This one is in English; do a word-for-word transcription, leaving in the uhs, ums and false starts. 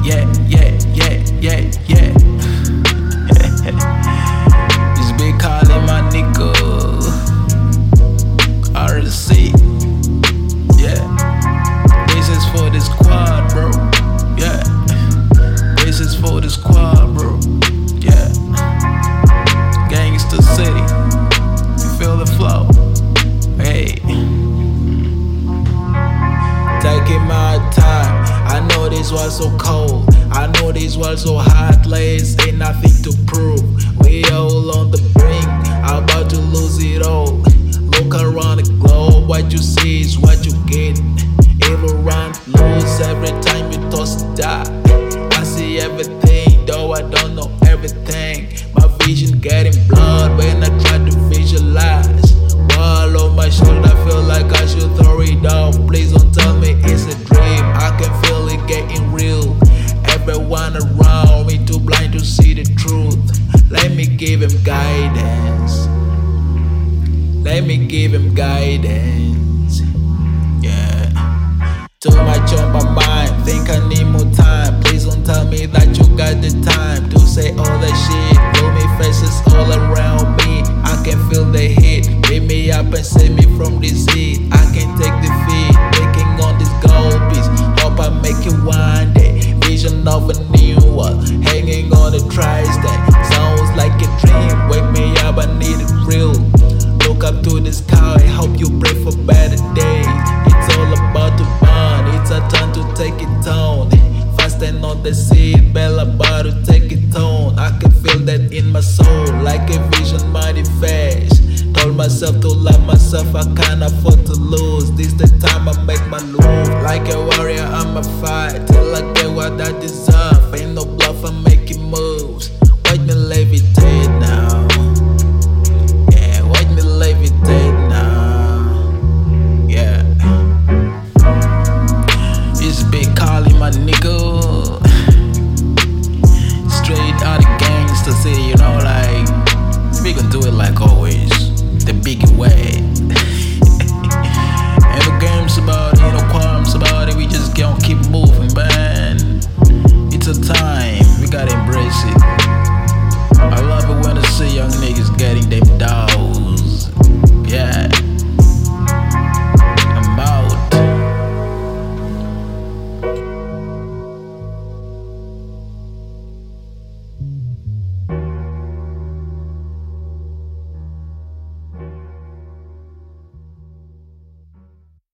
yeah, yeah, yeah, yeah, yeah. Just be calling my nigga R C. Yeah, this is for the squad, bro. Yeah, this is for the squad, bro. Yeah, Gangsta City. You feel the flow? Hey, taking my time. I know this was so cold. I know this was so hot. Ladies ain't nothing to prove. We all on the brink, about to lose it all. Look around the globe, what you see is what you get. Everyone lose every time you toss a die. I see everything, though I don't know everything. My vision getting blurred when I try to visualize. Wall on my shoulder, feel like I should throw it off. Please don't tell me it's a dream. I can feel it getting real. Everyone around me too blind to see the truth. Let me give him guidance. Let me give him guidance. Yeah. Too much on my mind, think I need more time. Please don't tell me that you got the time to say all that shit. Feel me faces all around me. I can feel the heat. Pick me up and save me from this heat. I can take defeat, taking on this gold piece. Hope I make it one day. Vision of a new world, hanging on the tri-state. Sounds like a dream, wake me up, I need it real. Look up to the sky, I hope you pray for better days. It's all about to burn, it's a time to take it on. Fasten on the seat bell, about to take it on. I can feel that in my soul, like a